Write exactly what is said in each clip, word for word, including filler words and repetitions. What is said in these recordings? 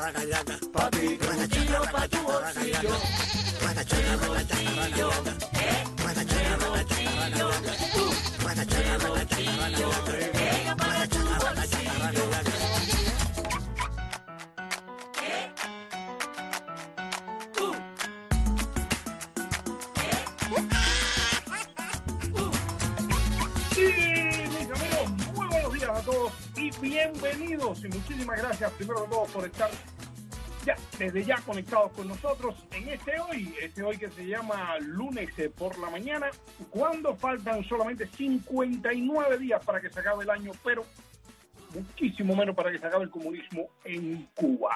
Pa' ti trujillo, pa' tu bolsillo. Trujillo, eh, trujillo, tú. Trujillo, pega para tu bolsillo. Eh, tú. Y mis amigos, muy buenos días a todos y bienvenidos y muchísimas gracias primero de todo por estar ya desde ya conectados con nosotros en este hoy, este hoy que se llama lunes por la mañana, cuando faltan solamente cincuenta y nueve días para que se acabe el año, pero muchísimo menos para que se acabe el comunismo en Cuba.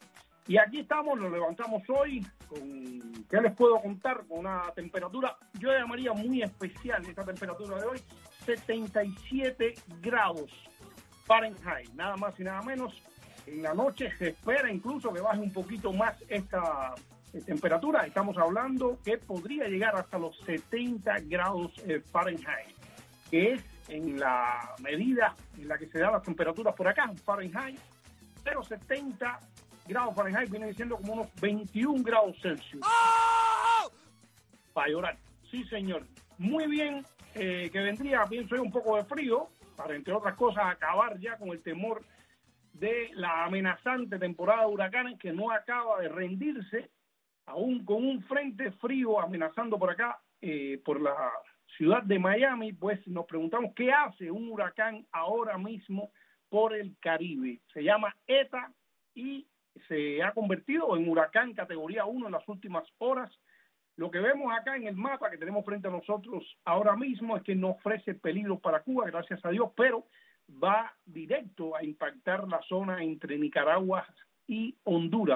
Y aquí estamos, nos levantamos hoy con, ¿qué les puedo contar? Con una temperatura, yo llamaría muy especial esta temperatura de hoy, setenta y siete grados Fahrenheit, nada más y nada menos. En la noche se espera incluso que baje un poquito más esta eh, temperatura. Estamos hablando que podría llegar hasta los setenta grados eh, Fahrenheit, que es en la medida en la que se dan las temperaturas por acá, Fahrenheit, pero setenta grados Fahrenheit viene siendo como unos veintiún grados Celsius. ¡Oh! Para llorar, sí señor. Muy bien, eh, que vendría, pienso yo, un poco de frío, para entre otras cosas acabar ya con el temor de la amenazante temporada de huracanes que no acaba de rendirse, aún con un frente frío amenazando por acá, eh, por la ciudad de Miami. Pues nos preguntamos qué hace un huracán ahora mismo por el Caribe. Se llama ETA y se ha convertido en huracán categoría uno en las últimas horas. Lo que vemos acá en el mapa que tenemos frente a nosotros ahora mismo es que no ofrece peligro para Cuba, gracias a Dios, pero va directo a impactar la zona entre Nicaragua y Honduras.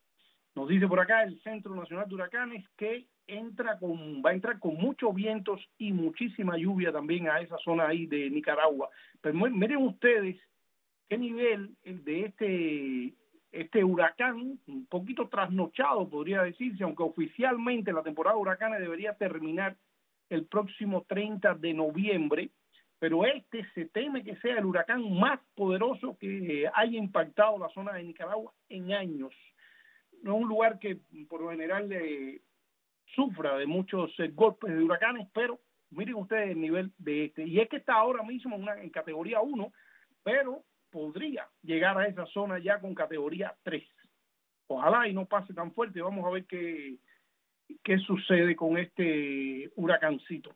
Nos dice por acá el Centro Nacional de Huracanes que entra con, va a entrar con muchos vientos y muchísima lluvia también a esa zona ahí de Nicaragua. Pero miren ustedes qué nivel el de este, este huracán, un poquito trasnochado podría decirse, aunque oficialmente la temporada de huracanes debería terminar el próximo treinta de noviembre. Pero este se teme que sea el huracán más poderoso que haya impactado la zona de Nicaragua en años. No es un lugar que por lo general eh, sufra de muchos eh, golpes de huracanes, pero miren ustedes el nivel de este. Y es que está ahora mismo en, una, en categoría uno, pero podría llegar a esa zona ya con categoría tres. Ojalá y no pase tan fuerte. Vamos a ver qué, qué sucede con este huracancito.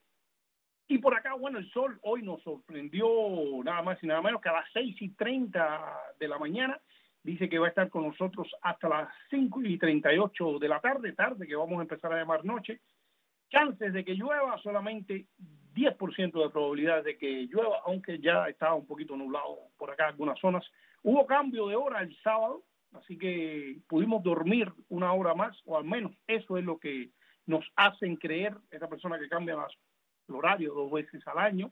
Y por acá, bueno, el sol hoy nos sorprendió nada más y nada menos que a las seis y treinta de la mañana. Dice que va a estar con nosotros hasta las cinco y treinta y ocho de la tarde, tarde que vamos a empezar a llamar noche. Chances de que llueva, solamente diez por ciento de probabilidades de que llueva, aunque ya estaba un poquito nublado por acá en algunas zonas. Hubo cambio de hora el sábado, así que pudimos dormir una hora más, o al menos eso es lo que nos hacen creer esta persona que cambia las el horario dos veces al año.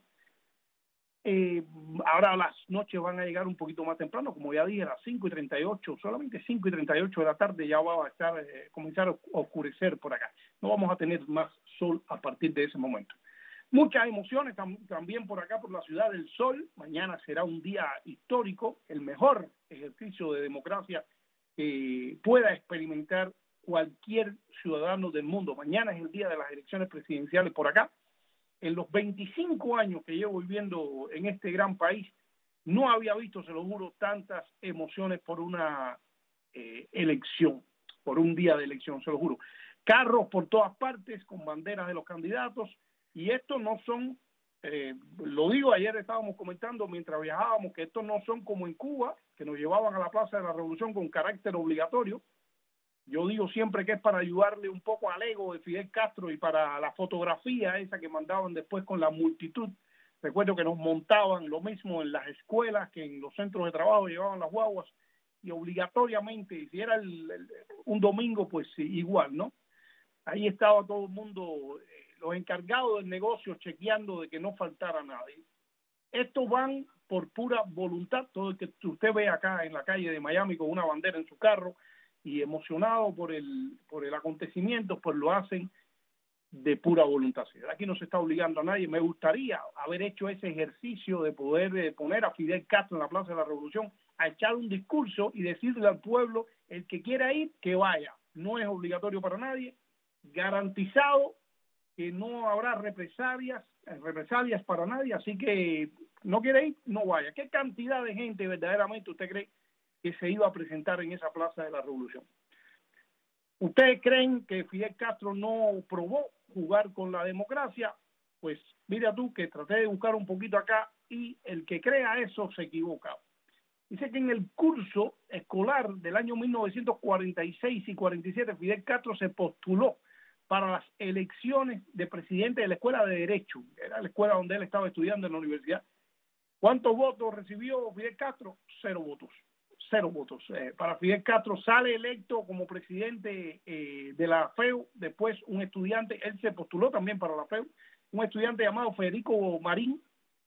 Eh, ahora las noches van a llegar un poquito más temprano, como ya dije, a las cinco y treinta y ocho, solamente cinco y treinta y ocho de la tarde ya va a estar, eh, comenzar a oscurecer por acá. No vamos a tener más sol a partir de ese momento. Muchas emociones tam también por acá, por la Ciudad del Sol. Mañana será un día histórico, el mejor ejercicio de democracia que pueda experimentar cualquier ciudadano del mundo. Mañana es el día de las elecciones presidenciales por acá. En los veinticinco años que llevo viviendo en este gran país, no había visto, se lo juro, tantas emociones por una eh, elección, por un día de elección, se lo juro. Carros por todas partes, con banderas de los candidatos, y estos no son, eh, lo digo, ayer estábamos comentando mientras viajábamos, que estos no son como en Cuba, que nos llevaban a la Plaza de la Revolución con carácter obligatorio. Yo digo siempre que es para ayudarle un poco al ego de Fidel Castro y para la fotografía esa que mandaban después con la multitud. Recuerdo que nos montaban lo mismo en las escuelas que en los centros de trabajo, llevaban las guaguas y obligatoriamente, si era el, el, un domingo, pues igual, ¿no? Ahí estaba todo el mundo, eh, los encargados del negocio chequeando de que no faltara nadie. Estos van por pura voluntad. Todo el que usted ve acá en la calle de Miami con una bandera en su carro y emocionado por el por el acontecimiento, pues lo hacen de pura voluntad. Aquí no se está obligando a nadie. Me gustaría haber hecho ese ejercicio de poder eh, poner a Fidel Castro en la Plaza de la Revolución a echar un discurso y decirle al pueblo, el que quiera ir, que vaya. No es obligatorio para nadie, garantizado que no habrá represalias, represalias para nadie, así que no quiere ir, no vaya. ¿Qué cantidad de gente verdaderamente usted cree que se iba a presentar en esa Plaza de la Revolución? ¿Ustedes creen que Fidel Castro no probó jugar con la democracia? Pues mira tú que traté de buscar un poquito acá y el que crea eso se equivoca. Dice que en el curso escolar del año mil novecientos cuarenta y seis y cuarenta y siete Fidel Castro se postuló para las elecciones de presidente de la Escuela de Derecho, que era la escuela donde él estaba estudiando en la universidad. ¿Cuántos votos recibió Fidel Castro? Cero votos. Cero votos. Eh, para Fidel Castro sale electo como presidente eh, de la F E U, después un estudiante, él se postuló también para la F E U, un estudiante llamado Federico Marín.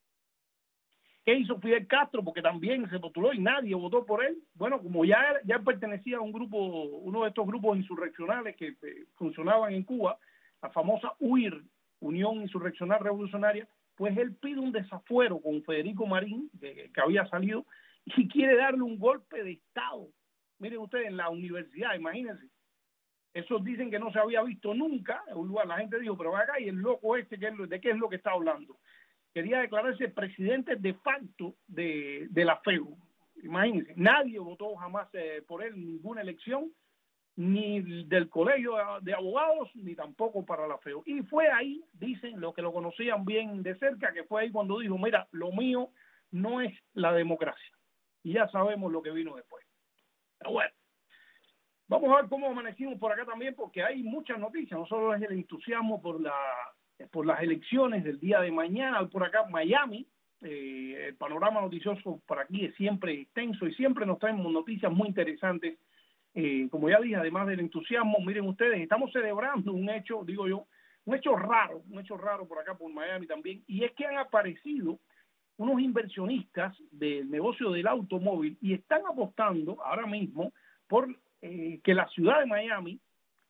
¿Qué hizo Fidel Castro? Porque también se postuló y nadie votó por él. Bueno, como ya, ya pertenecía a un grupo, uno de estos grupos insurreccionales que eh, funcionaban en Cuba, la famosa U I R, Unión Insurreccional Revolucionaria, pues él pide un desafuero con Federico Marín, que, que había salido, y quiere darle un golpe de Estado. Miren ustedes, en la universidad, imagínense. Esos dicen que no se había visto nunca en un lugar. La gente dijo, pero acá, y el loco este, ¿de qué es lo que está hablando? Quería declararse presidente de facto de, de la F E U. Imagínense, nadie votó jamás eh, por él en ninguna elección, ni del colegio de abogados, ni tampoco para la F E U. Y fue ahí, dicen los que lo conocían bien de cerca, que fue ahí cuando dijo, mira, lo mío no es la democracia. Y ya sabemos lo que vino después. Pero bueno, vamos a ver cómo amanecimos por acá también, porque hay muchas noticias, no solo es el entusiasmo por la por las elecciones del día de mañana, por acá Miami, eh, el panorama noticioso por aquí es siempre extenso y siempre nos traemos noticias muy interesantes, eh, como ya dije, además del entusiasmo. Miren ustedes, estamos celebrando un hecho, digo yo, un hecho raro, un hecho raro por acá por Miami también, y es que han aparecido unos inversionistas del negocio del automóvil y están apostando ahora mismo por eh, que la ciudad de Miami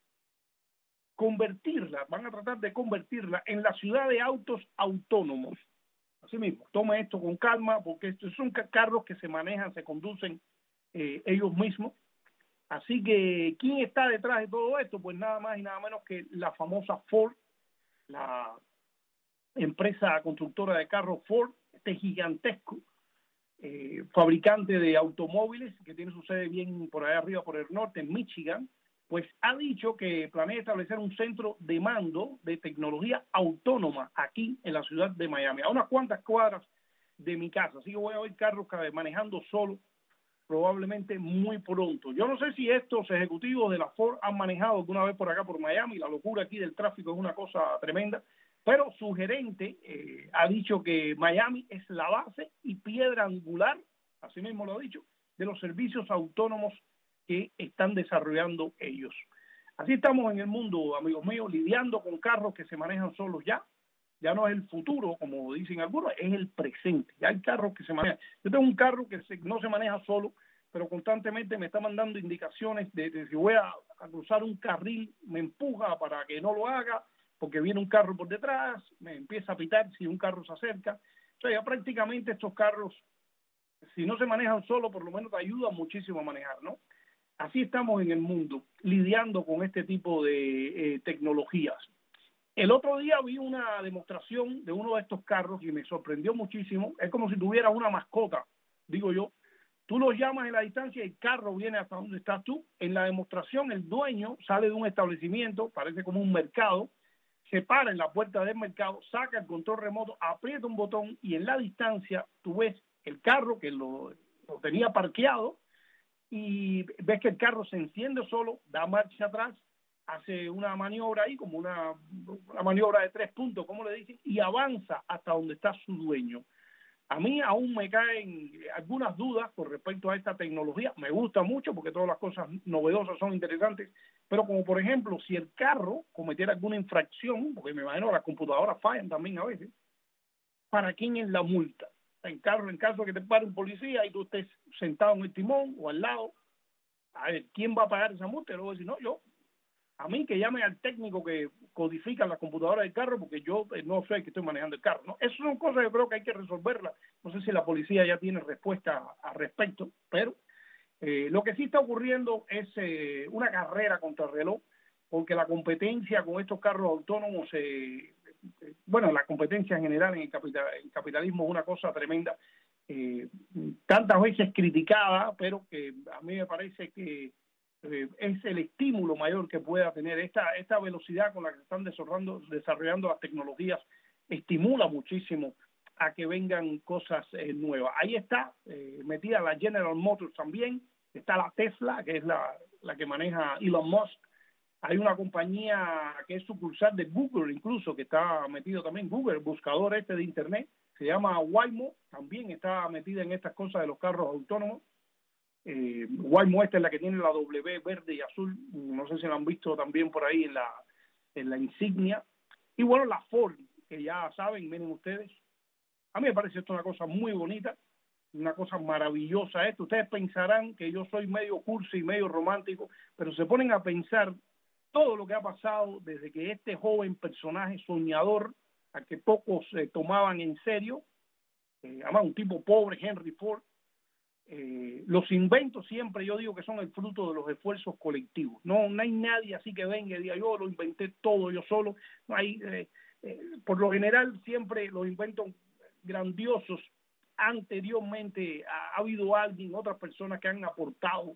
convertirla, van a tratar de convertirla en la ciudad de autos autónomos. Así mismo, tome esto con calma, porque estos son carros que se manejan, se conducen eh, ellos mismos. Así que, ¿quién está detrás de todo esto? Pues nada más y nada menos que la famosa Ford, la empresa constructora de carros Ford, este gigantesco eh, fabricante de automóviles que tiene su sede bien por allá arriba, por el norte, en Michigan, pues ha dicho que planea establecer un centro de mando de tecnología autónoma aquí en la ciudad de Miami, a unas cuantas cuadras de mi casa. Así que voy a ver carros manejando solo probablemente muy pronto. Yo no sé si estos ejecutivos de la Ford han manejado alguna vez por acá por Miami. La locura aquí del tráfico es una cosa tremenda, pero su gerente eh, ha dicho que Miami es la base y piedra angular, así mismo lo ha dicho, de los servicios autónomos que están desarrollando ellos. Así estamos en el mundo, amigos míos, lidiando con carros que se manejan solos ya. Ya no es el futuro, como dicen algunos, es el presente. Ya hay carros que se manejan. Yo tengo un carro que se, no se maneja solo, pero constantemente me está mandando indicaciones de, de si voy a, a cruzar un carril, me empuja para que no lo haga, porque viene un carro por detrás, me empieza a pitar si un carro se acerca. O sea, ya prácticamente estos carros, si no se manejan solo, por lo menos te ayudan muchísimo a manejar, ¿no? Así estamos en el mundo, lidiando con este tipo de eh, tecnologías. El otro día vi una demostración de uno de estos carros y me sorprendió muchísimo. Es como si tuvieras una mascota, digo yo. Tú lo llamas en la distancia y el carro viene hasta donde estás tú. En la demostración el dueño sale de un establecimiento, parece como un mercado, se para en la puerta del mercado, saca el control remoto, aprieta un botón y en la distancia tú ves el carro que lo, lo tenía parqueado y ves que el carro se enciende solo, da marcha atrás, hace una maniobra ahí, como una, una maniobra de tres puntos, como le dicen, y avanza hasta donde está su dueño. A mí aún me caen algunas dudas con respecto a esta tecnología. Me gusta mucho porque todas las cosas novedosas son interesantes, pero como por ejemplo, si el carro cometiera alguna infracción, porque me imagino que las computadoras fallan también a veces, ¿para quién es la multa? En carro, en caso de que te pare un policía y tú estés sentado en el timón o al lado, a ver, ¿quién va a pagar esa multa? Y luego decir, no, yo. a mí que llamen al técnico que codifica la computadora del carro, porque yo eh, no soy el que estoy manejando el carro, ¿no? Esas son cosas que yo creo que hay que resolverlas. No sé si la policía ya tiene respuesta al respecto, pero eh, lo que sí está ocurriendo es eh, una carrera contra el reloj, porque la competencia con estos carros autónomos, eh, eh, bueno, la competencia en general en el, capital, el capitalismo es una cosa tremenda, eh, tantas veces criticada, pero que a mí me parece que eh, es el estímulo mayor que pueda tener esta esta velocidad con la que se están desarrollando, desarrollando las tecnologías, estimula muchísimo a que vengan cosas eh, nuevas. Ahí está eh, metida la General Motors también, está la Tesla, que es la, la que maneja Elon Musk. Hay una compañía que es sucursal de Google, incluso, que está metido también, Google, el buscador este de Internet, se llama Waymo, también está metida en estas cosas de los carros autónomos. Eh, Waymo esta es la que tiene la W verde y azul, no sé si la han visto también por ahí en la, en la insignia. Y bueno, la Ford, que ya saben, miren ustedes, a mí me parece esto una cosa muy bonita, una cosa maravillosa esto. Ustedes pensarán que yo soy medio cursi y medio romántico, pero se ponen a pensar todo lo que ha pasado desde que este joven personaje soñador, a que pocos eh, tomaban en serio, eh, además un tipo pobre, Henry Ford, eh, los inventos siempre yo digo que son el fruto de los esfuerzos colectivos. No, no hay nadie así que venga y diga yo lo inventé todo yo solo. No hay, eh, eh, por lo general siempre los inventos grandiosos anteriormente ha, ha habido alguien, otras personas que han aportado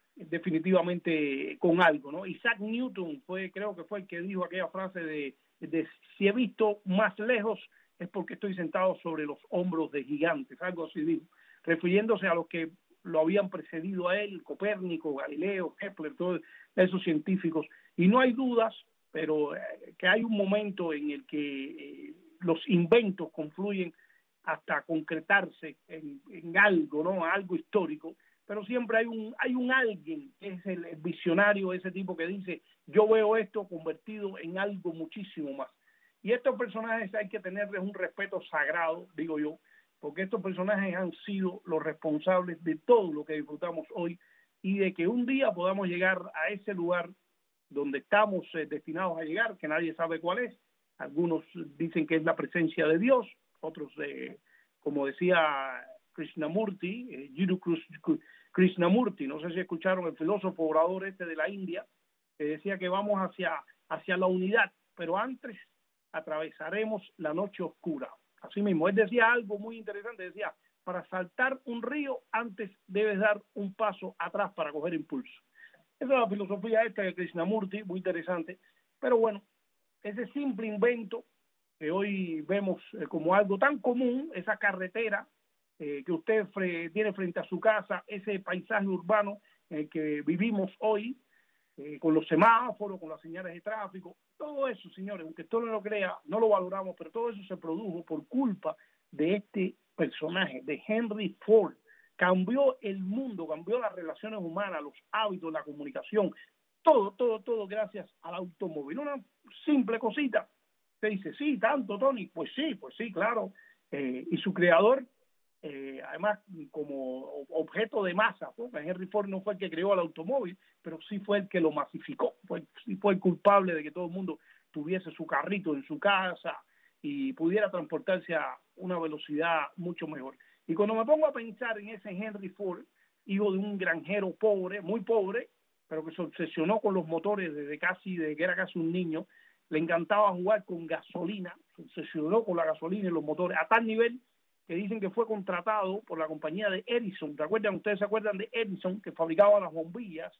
definitivamente con algo, ¿no? Isaac Newton fue, creo que fue el que dijo aquella frase de, de si he visto más lejos es porque estoy sentado sobre los hombros de gigantes, algo así dijo, refiriéndose a los que lo habían precedido a él, Copérnico, Galileo, Kepler, todos esos científicos. Y no hay dudas, pero eh, que hay un momento en el que eh, los inventos confluyen hasta concretarse en, en algo, ¿no? Algo histórico. Pero siempre hay un hay un alguien que es el visionario, ese tipo que dice yo veo esto convertido en algo muchísimo más. Y estos personajes hay que tenerles un respeto sagrado, digo yo, porque estos personajes han sido los responsables de todo lo que disfrutamos hoy y de que un día podamos llegar a ese lugar donde estamos eh, destinados a llegar, que nadie sabe cuál es. Algunos dicen que es la presencia de Dios, otros, eh, como decía Krishnamurti, eh, Jiddu Krishnamurti, no sé si escucharon el filósofo orador este de la India, que decía que vamos hacia, hacia la unidad, pero antes atravesaremos la noche oscura. Así mismo, él decía algo muy interesante, decía, para saltar un río antes debes dar un paso atrás para coger impulso. Esa es la filosofía esta de Krishnamurti, muy interesante, pero bueno, ese simple invento que hoy vemos eh, como algo tan común, esa carretera eh, que usted fre tiene frente a su casa, ese paisaje urbano en el que vivimos hoy, eh, con los semáforos, con las señales de tráfico, todo eso, señores, aunque usted no lo crea, no lo valoramos, pero todo eso se produjo por culpa de este personaje, de Henry Ford. Cambió el mundo, cambió las relaciones humanas, los hábitos, la comunicación, todo, todo, todo gracias al automóvil. Una simple cosita. Usted dice, sí, tanto, Tony. Pues sí, pues sí, claro. Eh, y su creador, eh, además, como objeto de masa, porque Henry Ford no fue el que creó el automóvil, pero sí fue el que lo masificó, fue, sí fue el culpable de que todo el mundo tuviese su carrito en su casa y pudiera transportarse a una velocidad mucho mejor. Y cuando me pongo a pensar en ese Henry Ford, hijo de un granjero pobre, muy pobre, pero que se obsesionó con los motores desde casi, desde que era casi un niño, le encantaba jugar con gasolina, se obsesionó con la gasolina y los motores, a tal nivel que dicen que fue contratado por la compañía de Edison. ¿Se acuerdan? Ustedes se acuerdan de Edison, que fabricaba las bombillas,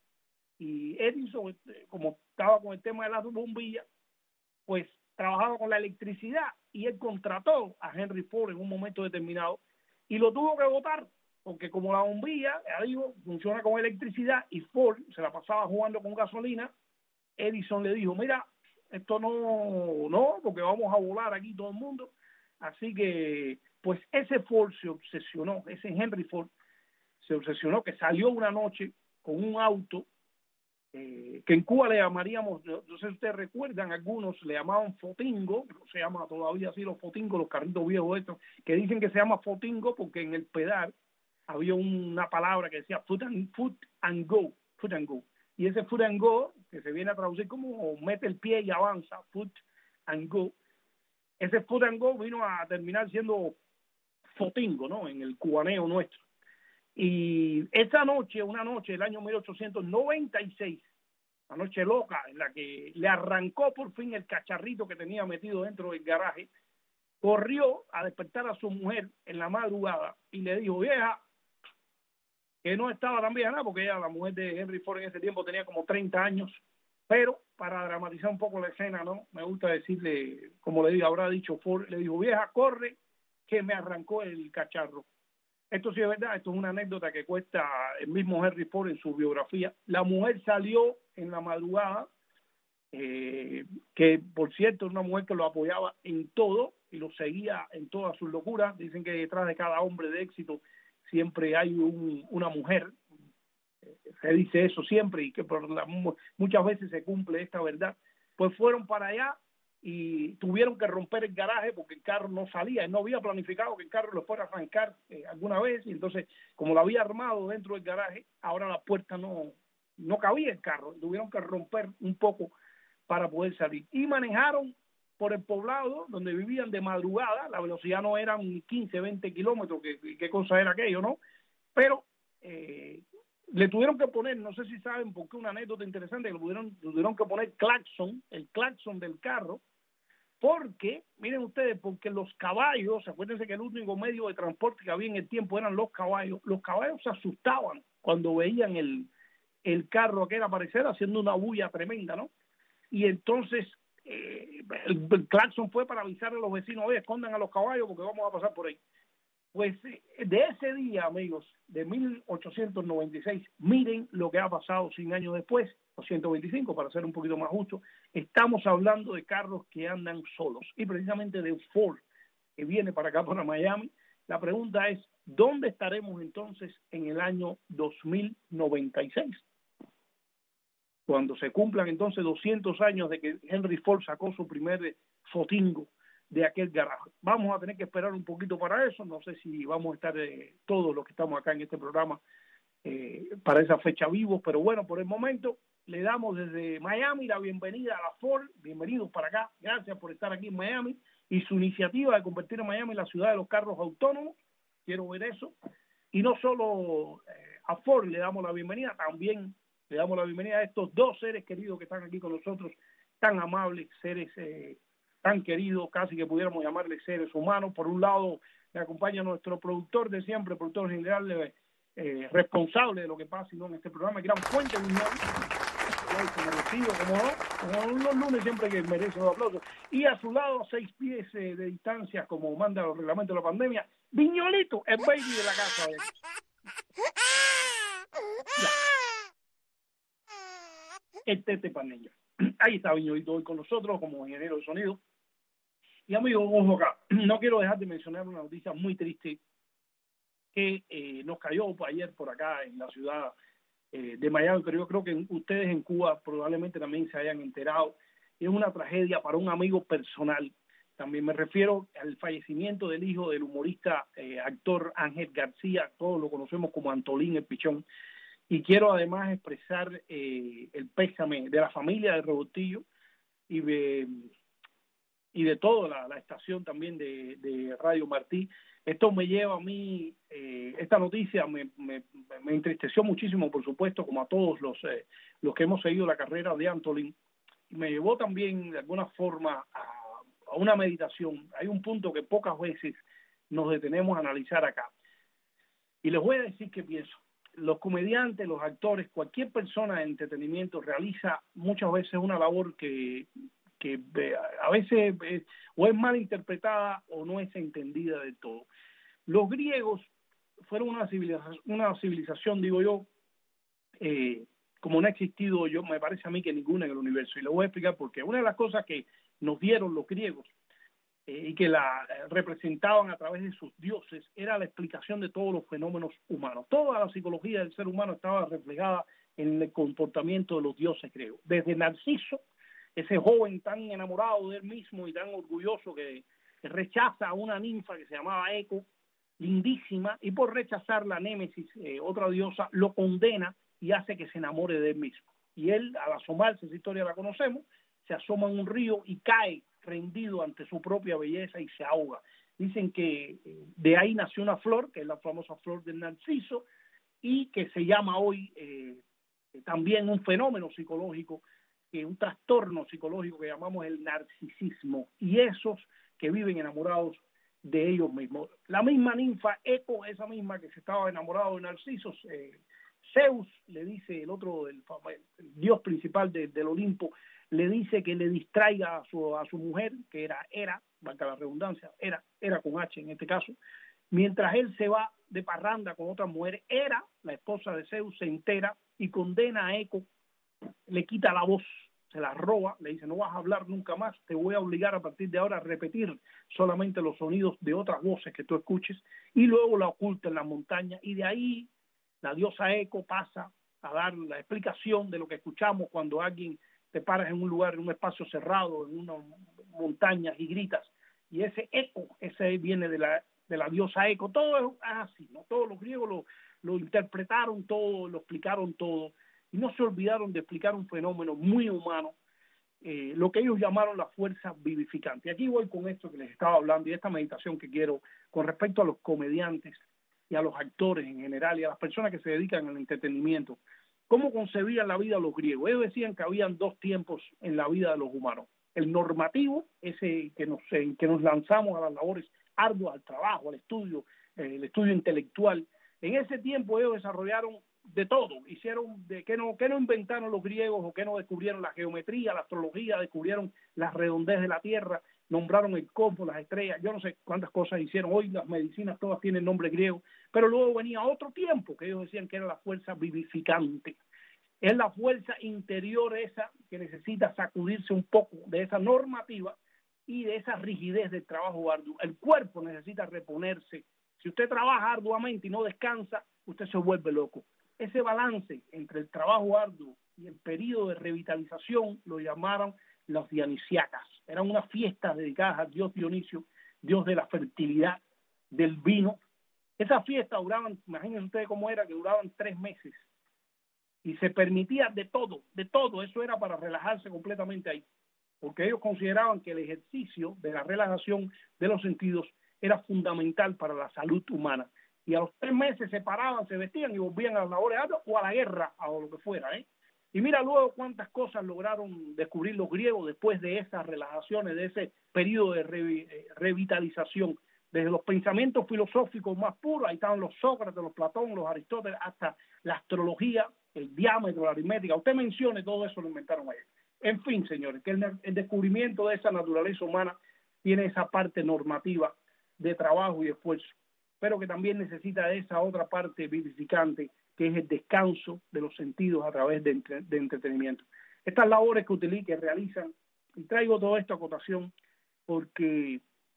y Edison, como estaba con el tema de las bombillas, pues trabajaba con la electricidad, y él contrató a Henry Ford en un momento determinado, y lo tuvo que votar, porque como la bombilla, ya digo, funciona con electricidad, y Ford se la pasaba jugando con gasolina, Edison le dijo, mira, esto no, no, porque vamos a volar aquí todo el mundo. Así que, pues ese Ford se obsesionó, ese Henry Ford se obsesionó, que salió una noche con un auto eh, que en Cuba le llamaríamos, no sé si ustedes recuerdan, algunos le llamaban fotingo, no se llama todavía así los fotingos, los carritos viejos estos, que dicen que se llama fotingo porque en el pedal había una palabra que decía foot and, foot and go, foot and go. y ese foot and go, que se viene a traducir como mete el pie y avanza, foot and go, ese foot and go vino a terminar siendo fotingo, ¿no? En el cubaneo nuestro. Y esa noche, una noche del año mil ochocientos noventa y seis, una noche loca en la que le arrancó por fin el cacharrito que tenía metido dentro del garaje, corrió a despertar a su mujer en la madrugada y le dijo, vieja, que no estaba tan vieja nada, porque ella, la mujer de Henry Ford en ese tiempo tenía como treinta años, pero para dramatizar un poco la escena, ¿no? Me gusta decirle, como le digo, habrá dicho Ford, le dijo, vieja, corre, que me arrancó el cacharro. Esto sí es verdad, esto es una anécdota que cuenta el mismo Henry Ford en su biografía. La mujer salió en la madrugada, eh, que por cierto es una mujer que lo apoyaba en todo y lo seguía en todas sus locuras. Dicen que detrás de cada hombre de éxito siempre hay un, una mujer, se dice eso siempre y que por la, muchas veces se cumple esta verdad. Pues fueron para allá y tuvieron que romper el garaje porque el carro no salía, él no había planificado que el carro lo fuera a arrancar eh, alguna vez, y entonces como lo había armado dentro del garaje, ahora la puerta no, no cabía el carro, tuvieron que romper un poco para poder salir, y manejaron por el poblado donde vivían de madrugada, la velocidad no eran quince, veinte kilómetros, ¿qué, qué cosa era aquello, no? Pero eh, le tuvieron que poner, no sé si saben por qué, una anécdota interesante, que le tuvieron, le tuvieron que poner claxon, el claxon del carro, porque, miren ustedes, porque los caballos, acuérdense que el único medio de transporte que había en el tiempo eran los caballos, los caballos se asustaban cuando veían el, el carro aquel aparecer haciendo una bulla tremenda, ¿no? Y entonces eh, el, el claxon fue para avisar a los vecinos, oye, escondan a los caballos porque vamos a pasar por ahí. Pues de ese día, amigos, de mil ochocientos noventa y seis, miren lo que ha pasado cien años después, o ciento veinticinco para ser un poquito más justo. Estamos hablando de carros que andan solos, y precisamente de Ford, que viene para acá, para Miami. La pregunta es, ¿dónde estaremos entonces en el año dos mil noventa y seis? Cuando se cumplan entonces doscientos años de que Henry Ford sacó su primer fotingo de aquel garaje. Vamos a tener que esperar un poquito para eso, no sé si vamos a estar eh, todos los que estamos acá en este programa eh, para esa fecha vivos, pero bueno, por el momento le damos desde Miami la bienvenida a la Ford. Bienvenidos para acá, gracias por estar aquí en Miami y su iniciativa de convertir a Miami en la ciudad de los carros autónomos, quiero ver eso. Y no solo eh, a Ford le damos la bienvenida, también le damos la bienvenida a estos dos seres queridos que están aquí con nosotros, tan amables, seres eh, tan queridos, casi que pudiéramos llamarles seres humanos. Por un lado, me acompaña nuestro productor de siempre, productor general, eh, eh, responsable de lo que pasa y no en este programa, Gran Fuente Viñón, merecido, como no, como los lunes siempre que merece un aplauso. Y a su lado, a seis pies eh, de distancia, como manda los reglamentos de la pandemia, Viñolito, el baby de la casa. Eh. Ya. Este este panello. Ahí está Viñolito hoy con nosotros como ingeniero de sonido. Y amigos, ojo acá, no quiero dejar de mencionar una noticia muy triste que eh, nos cayó ayer por acá en la ciudad eh, de Miami, pero yo creo que ustedes en Cuba probablemente también se hayan enterado. Es una tragedia para un amigo personal. También me refiero al fallecimiento del hijo del humorista, eh, actor Ángel García, todos lo conocemos como Antolín el Pichón. Y quiero además expresar eh, el pésame de la familia de Robotillo y de... y de toda la, la estación también de, de Radio Martí. Esto me lleva a mí, eh, esta noticia me, me, me entristeció muchísimo, por supuesto, como a todos los, eh, los que hemos seguido la carrera de Antolín. Me llevó también, de alguna forma, a, a una meditación. Hay un punto que pocas veces nos detenemos a analizar acá. Y les voy a decir qué pienso. Los comediantes, los actores, cualquier persona de entretenimiento realiza muchas veces una labor que... que a veces eh, o es mal interpretada o no es entendida del todo. Los griegos fueron una civilización, una civilización digo yo, eh, como no ha existido, yo me parece a mí que ninguna en el universo, y lo voy a explicar por qué. Una de las cosas que nos dieron los griegos eh, y que la eh, representaban a través de sus dioses era la explicación de todos los fenómenos humanos. Toda la psicología del ser humano estaba reflejada en el comportamiento de los dioses griegos. Desde Narciso, ese joven tan enamorado de él mismo y tan orgulloso que, que rechaza a una ninfa que se llamaba Eco, lindísima, y por rechazar la Némesis, eh, otra diosa, lo condena y hace que se enamore de él mismo. y él, al asomarse, esa historia la conocemos, se asoma en un río y cae rendido ante su propia belleza y se ahoga. Dicen que de ahí nació una flor, que es la famosa flor del narciso, y que se llama hoy eh, también un fenómeno psicológico, eh, un trastorno psicológico que llamamos el narcisismo, y esos que viven enamorados de ellos mismos. La misma ninfa Eco, esa misma que se estaba enamorado de Narcisos, eh, Zeus le dice, el otro, el, el dios principal de, del Olimpo, le dice que le distraiga a su, a su mujer, que era Hera, valga la redundancia, era, era con H en este caso, mientras él se va de parranda con otras mujeres. Hera, la esposa de Zeus, se entera y condena a Eco, le quita la voz, se la roba, le dice, no vas a hablar nunca más, te voy a obligar a partir de ahora a repetir solamente los sonidos de otras voces que tú escuches, y luego la oculta en la montaña, y de ahí la diosa Eco pasa a dar la explicación de lo que escuchamos cuando alguien te paras en un lugar, en un espacio cerrado, en una montaña y gritas, y ese eco, ese viene de la, de la diosa Eco. Todo es así, ¿no? Todos los griegos lo, lo interpretaron todo, lo explicaron todo, y no se olvidaron de explicar un fenómeno muy humano, eh, lo que ellos llamaron la fuerza vivificante. Y aquí voy con esto que les estaba hablando y esta meditación que quiero con respecto a los comediantes y a los actores en general y a las personas que se dedican al entretenimiento. ¿Cómo concebían la vida los griegos? Ellos decían que habían dos tiempos en la vida de los humanos. El normativo, ese que nos, eh, que nos lanzamos a las labores arduas, al trabajo, al estudio, eh, el estudio intelectual. En ese tiempo ellos desarrollaron de todo, hicieron de que no que no inventaron los griegos o que no descubrieron la geometría, la astrología, descubrieron la redondez de la Tierra, nombraron el cosmos, las estrellas, yo no sé cuántas cosas hicieron. Hoy las medicinas todas tienen nombre griego, pero luego venía otro tiempo que ellos decían que era la fuerza vivificante. Es la fuerza interior esa que necesita sacudirse un poco de esa normativa y de esa rigidez del trabajo arduo. El cuerpo necesita reponerse. Si usted trabaja arduamente y no descansa, usted se vuelve loco. Ese balance entre el trabajo arduo y el periodo de revitalización lo llamaron los dionisiacas. Eran unas fiestas dedicadas al dios Dionisio, dios de la fertilidad, del vino. Esas fiestas duraban, imagínense ustedes cómo era, que duraban tres meses. Y se permitía de todo, de todo. Eso era para relajarse completamente ahí. Porque ellos consideraban que el ejercicio de la relajación de los sentidos era fundamental para la salud humana. Y a los tres meses se paraban, se vestían y volvían a las labores arduas o a la guerra, o lo que fuera, ¿eh? Y mira luego cuántas cosas lograron descubrir los griegos después de esas relajaciones, de ese periodo de re, revitalización. Desde los pensamientos filosóficos más puros, ahí estaban los Sócrates, los Platón, los Aristóteles, hasta la astrología, el diámetro, la aritmética. Usted mencione, todo eso lo inventaron ellos. En fin, señores, que el, el descubrimiento de esa naturaleza humana tiene esa parte normativa de trabajo y esfuerzo, pero que también necesita de esa otra parte vivificante, que es el descanso de los sentidos a través de, entre, de entretenimiento. Estas labores que utilizan, que realizan, y traigo toda esta acotación porque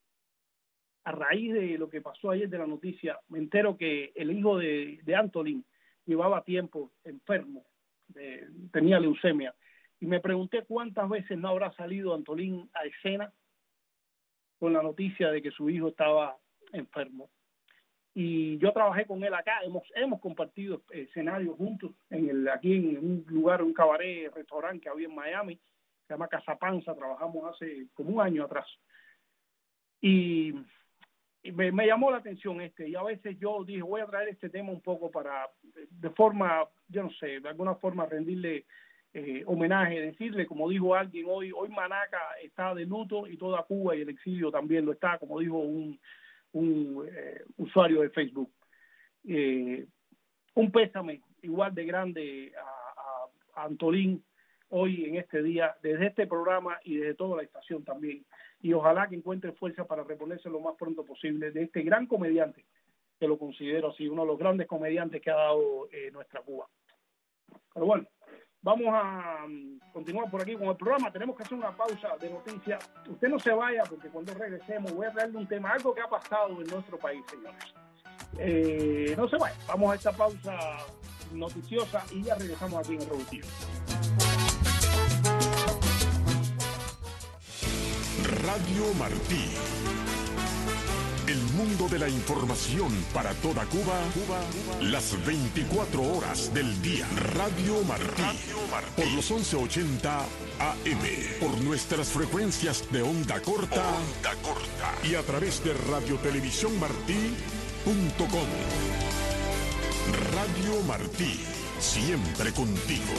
a raíz de lo que pasó ayer de la noticia, me entero que el hijo de, de Antolín llevaba tiempo enfermo, de, tenía leucemia, y me pregunté cuántas veces no habrá salido Antolín a escena con la noticia de que su hijo estaba enfermo. Y yo trabajé con él acá, hemos hemos compartido escenarios juntos en el aquí en un lugar, un cabaret, restaurante que había en Miami, se llama Casa Panza, trabajamos hace como un año atrás. Y, y me, me llamó la atención este, y a veces yo dije, voy a traer este tema un poco para, de forma, yo no sé, de alguna forma rendirle eh, homenaje, decirle, como dijo alguien hoy, hoy Manaca está de luto y toda Cuba y el exilio también lo está, como dijo un un eh, usuario de Facebook. Eh, un pésame igual de grande a, a, a Antolín hoy en este día, desde este programa y desde toda la estación también. Y ojalá que encuentre fuerza para reponerse lo más pronto posible de este gran comediante, que lo considero así, uno de los grandes comediantes que ha dado eh, nuestra Cuba. Pero bueno, vamos a continuar por aquí con el programa. Tenemos que hacer una pausa de noticias. Usted no se vaya porque cuando regresemos voy a traerle un tema, algo que ha pasado en nuestro país, señores. Eh, no se vaya. Vamos a esta pausa noticiosa y ya regresamos aquí en el Revoltillo. Radio Martí, El mundo de la información para toda Cuba, Cuba, las veinticuatro horas del día. Radio Martí, Radio Martí. Por los once ochenta A M, por nuestras frecuencias de onda corta, onda corta y a través de radiotelevisión martí punto com. Radio Martí, siempre contigo.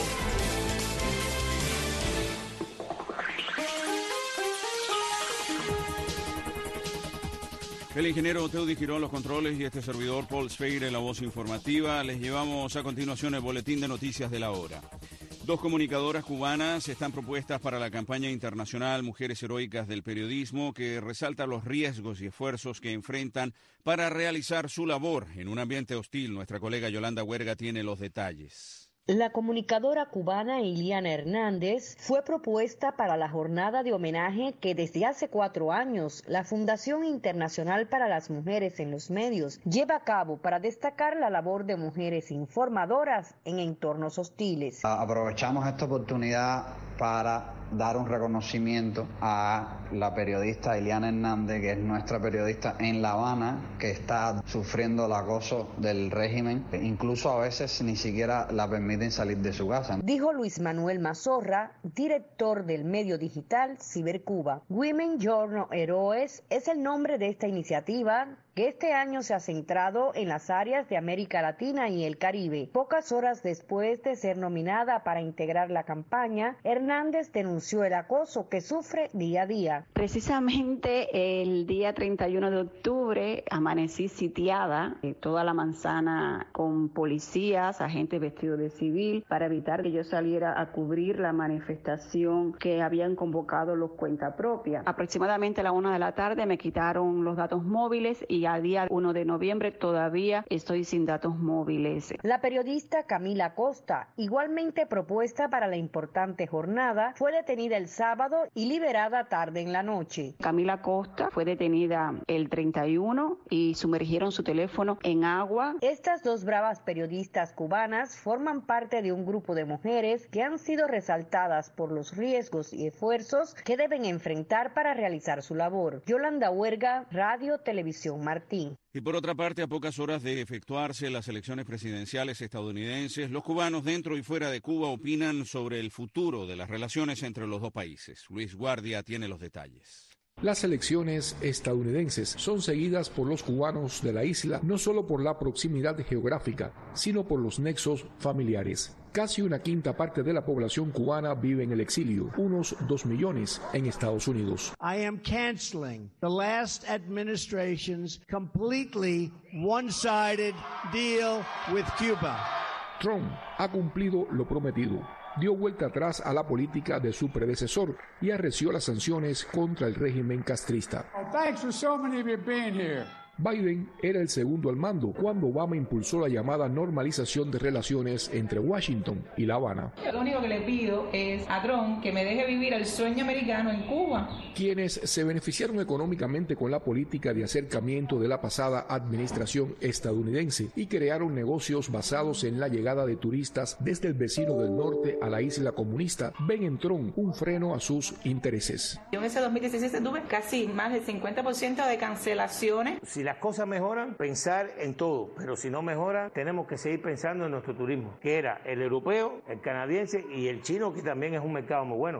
El ingeniero Teudi Girón, los controles, y este servidor Paul Sfeire, la voz informativa. Les llevamos a continuación el boletín de noticias de la hora. Dos comunicadoras cubanas están propuestas para la campaña internacional Mujeres Heroicas del Periodismo, que resalta los riesgos y esfuerzos que enfrentan para realizar su labor en un ambiente hostil. Nuestra colega Yolanda Huerga tiene los detalles. La comunicadora cubana Iliana Hernández fue propuesta para la jornada de homenaje que desde hace cuatro años la Fundación Internacional para las Mujeres en los Medios lleva a cabo para destacar la labor de mujeres informadoras en entornos hostiles. Aprovechamos esta oportunidad para dar un reconocimiento a la periodista Iliana Hernández, que es nuestra periodista en La Habana, que está sufriendo el acoso del régimen. Incluso a veces ni siquiera la permiten salir de su casa. Dijo Luis Manuel Mazorra, director del medio digital Cibercuba. Women Journal Heroes es el nombre de esta iniciativa, que este año se ha centrado en las áreas de América Latina y el Caribe. Pocas horas después de ser nominada para integrar la campaña, Hernández denunció el acoso que sufre día a día. Precisamente el día treinta y uno de octubre amanecí sitiada, eh, toda la manzana con policías, agentes vestidos de civil, para evitar que yo saliera a cubrir la manifestación que habían convocado los cuentapropias. Aproximadamente a la una de la tarde me quitaron los datos móviles y a día uno de noviembre todavía estoy sin datos móviles. La periodista Camila Costa, igualmente propuesta para la importante jornada, fue detenida el sábado y liberada tarde en la noche. Camila Costa fue detenida el treinta y uno y sumergieron su teléfono en agua. Estas dos bravas periodistas cubanas forman parte de un grupo de mujeres que han sido resaltadas por los riesgos y esfuerzos que deben enfrentar para realizar su labor. Yolanda Huerga, Radio Televisión Martí. Y por otra parte, a pocas horas de efectuarse las elecciones presidenciales estadounidenses, los cubanos dentro y fuera de Cuba opinan sobre el futuro de las relaciones entre los dos países. Luis Guardia tiene los detalles. Las elecciones estadounidenses son seguidas por los cubanos de la isla no solo por la proximidad geográfica, sino por los nexos familiares. Casi una quinta parte de la población cubana vive en el exilio, unos dos millones en Estados Unidos. I am canceling the last administration's completely one-sided deal with Cuba. Trump ha cumplido lo prometido. Dio vuelta atrás a la política de su predecesor y arreció las sanciones contra el régimen castrista. Oh, thanks for so many of you being here. Biden era el segundo al mando cuando Obama impulsó la llamada normalización de relaciones entre Washington y La Habana. Lo único que le pido es a Trump que me deje vivir el sueño americano en Cuba. Quienes se beneficiaron económicamente con la política de acercamiento de la pasada administración estadounidense y crearon negocios basados en la llegada de turistas desde el vecino del norte a la isla comunista, ven en Trump un freno a sus intereses. Yo en ese dos mil dieciséis tuve casi más del cincuenta por ciento de cancelaciones. Si las cosas mejoran, pensar en todo, pero si no mejoran, tenemos que seguir pensando en nuestro turismo, que era el europeo, el canadiense y el chino, que también es un mercado muy bueno.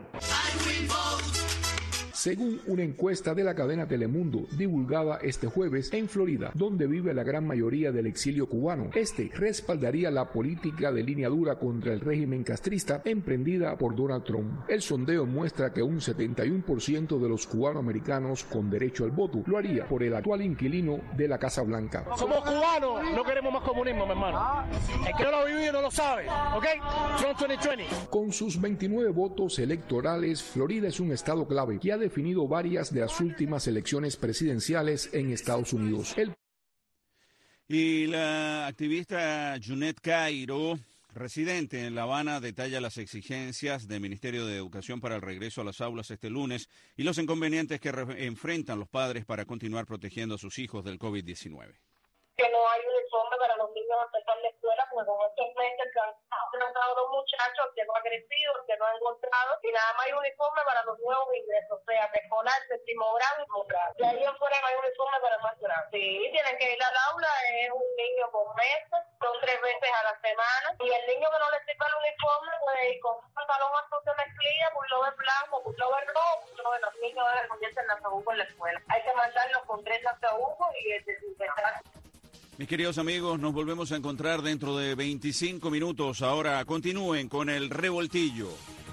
Según una encuesta de la cadena Telemundo divulgada este jueves en Florida, donde vive la gran mayoría del exilio cubano, este respaldaría la política de línea dura contra el régimen castrista emprendida por Donald Trump. El sondeo muestra que un setenta y uno por ciento de los cubanoamericanos con derecho al voto lo haría por el actual inquilino de la Casa Blanca. Somos cubanos, no queremos más comunismo, mi hermano. El que no lo ha vivido no lo sabe, ¿ok? Trump dos mil veinte. Con sus veintinueve votos electorales, Florida es un estado clave que ha definido varias de las últimas elecciones presidenciales en Estados Unidos. El... Y la activista Junet Cairo, residente en La Habana, detalla las exigencias del Ministerio de Educación para el regreso a las aulas este lunes y los inconvenientes que re- enfrentan los padres para continuar protegiendo a sus hijos del COVID diecinueve. Que no hay un uniforme para los niños a empezar la escuela, porque con estos meses que han tratado los muchachos, que no ha crecido, que no ha encontrado, y nada más hay uniforme para los nuevos ingresos, o sea, preescolar, séptimo grado y posgrado. Y ahí en fuera no hay uniforme para más grande. Sí, tienen que ir al aula, es un niño por mes, son tres veces a la semana, y el niño que no le sirva el uniforme puede ir con un pantalón azul de mezclilla, pullover blanco, pullover rojo, pullover. Los niños deben ponerse en la agujas en la escuela. Hay que mandarlos con tres agujas y desinfectar. Mis queridos amigos, nos volvemos a encontrar dentro de veinticinco minutos. Ahora continúen con el revoltillo.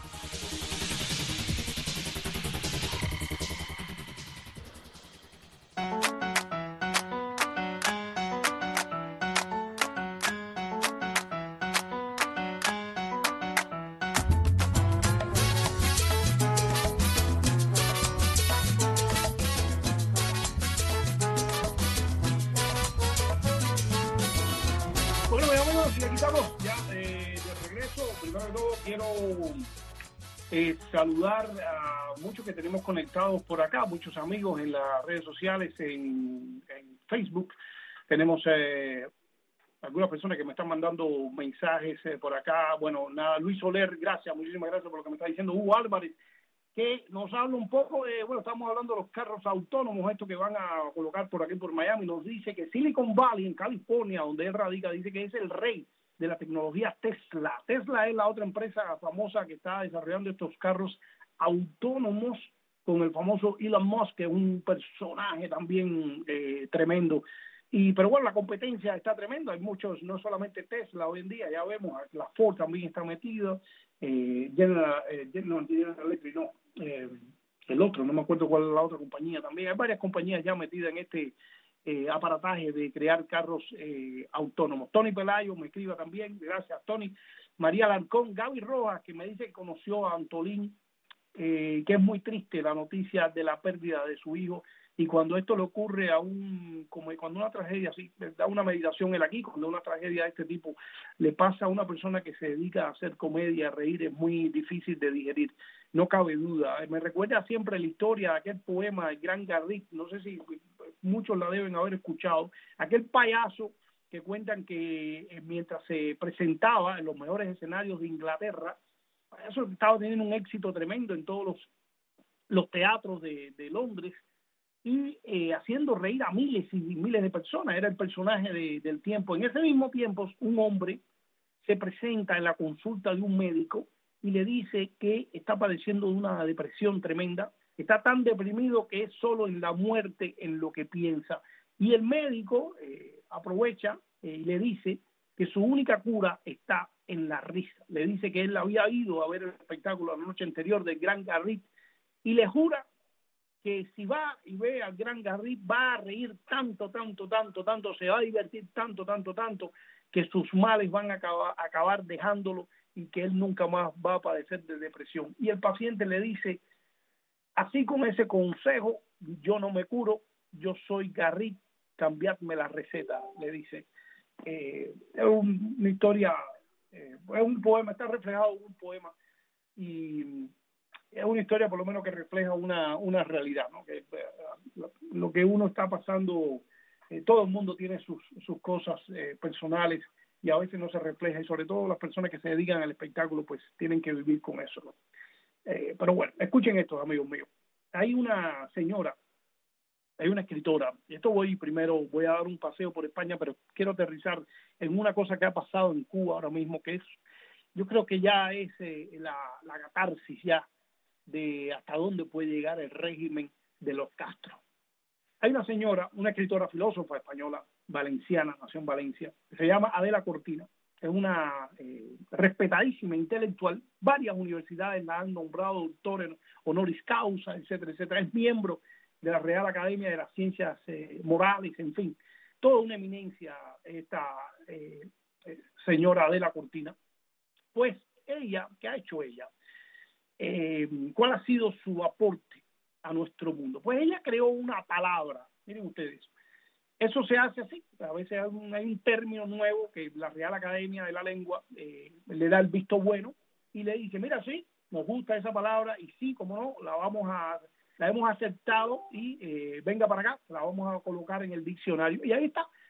Eh, saludar a muchos que tenemos conectados por acá, muchos amigos en las redes sociales, en, en Facebook. Tenemos eh, algunas personas que me están mandando mensajes eh, por acá. Bueno, nada, Luis Soler, gracias, muchísimas gracias por lo que me está diciendo. Hugo Álvarez, que nos habla un poco de, bueno, estamos hablando de los carros autónomos, estos que van a colocar por aquí por Miami. Nos dice que Silicon Valley, en California, donde él radica, dice que es el rey de la tecnología Tesla. Tesla es la otra empresa famosa que está desarrollando estos carros autónomos con el famoso Elon Musk, que es un personaje también eh, tremendo. Y pero bueno, la competencia está tremenda. Hay muchos, no solamente Tesla hoy en día, ya vemos, la Ford también está metida, eh, General, eh, General, General Electric, no, eh, el otro, no me acuerdo cuál es la otra compañía también. Hay varias compañías ya metidas en este Eh, aparataje de crear carros eh, autónomos. Tony Pelayo me escriba también, gracias Tony. María Alarcón, Gaby Rojas, que me dice que conoció a Antolín, eh, que es muy triste la noticia de la pérdida de su hijo, y cuando esto le ocurre a un, como cuando una tragedia así, da una meditación él aquí, cuando una tragedia de este tipo le pasa a una persona que se dedica a hacer comedia, a reír, es muy difícil de digerir, no cabe duda. Me recuerda siempre la historia de aquel poema de Gran Garrick, no sé si muchos la deben haber escuchado, aquel payaso que cuentan que eh, mientras se presentaba en los mejores escenarios de Inglaterra, payaso estaba teniendo un éxito tremendo en todos los, los teatros de, de Londres, y eh, haciendo reír a miles y miles de personas. Era el personaje de, del tiempo. En ese mismo tiempo, un hombre se presenta en la consulta de un médico y le dice que está padeciendo de una depresión tremenda, está tan deprimido que es solo en la muerte en lo que piensa. Y el médico eh, aprovecha eh, y le dice que su única cura está en la risa. Le dice que él había ido a ver el espectáculo la noche anterior del Gran Garrick y le jura que si va y ve al Gran Garrick va a reír tanto, tanto, tanto, tanto, se va a divertir tanto, tanto, tanto, que sus males van a acabar, acabar dejándolo y que él nunca más va a padecer de depresión. Y el paciente le dice, así con ese consejo, yo no me curo, yo soy Garrick, cambiadme la receta, le dice. Eh, es un, una historia, eh, es un poema, está reflejado en un poema, y es una historia por lo menos que refleja una, una realidad, ¿no? Que, eh, lo que uno está pasando, eh, todo el mundo tiene sus, sus cosas eh, personales y a veces no se refleja, y sobre todo las personas que se dedican al espectáculo pues tienen que vivir con eso, ¿no? Eh, pero bueno, escuchen esto, amigos míos. Hay una señora, hay una escritora, y esto voy primero, voy a dar un paseo por España, pero quiero aterrizar en una cosa que ha pasado en Cuba ahora mismo, que es, yo creo que ya es eh, la, la catarsis ya de hasta dónde puede llegar el régimen de los Castro. Hay una señora, una escritora filósofa española, valenciana, nació en Valencia, que se llama Adela Cortina, es una eh, respetadísima intelectual, varias universidades la han nombrado doctor honoris causa, etcétera, etcétera, es miembro de la Real Academia de las Ciencias eh, Morales, en fin, toda una eminencia esta eh, eh, señora Adela Cortina. Pues ella, ¿qué ha hecho ella? Eh, ¿Cuál ha sido su aporte a nuestro mundo? Pues ella creó una palabra, miren ustedes, eso se hace así, a veces hay un, hay un término nuevo que la Real Academia de la Lengua eh, le da el visto bueno y le dice, mira, sí, nos gusta esa palabra y sí, como no, la vamos a, la hemos aceptado y eh, venga para acá, la vamos a colocar en el diccionario, y ahí está,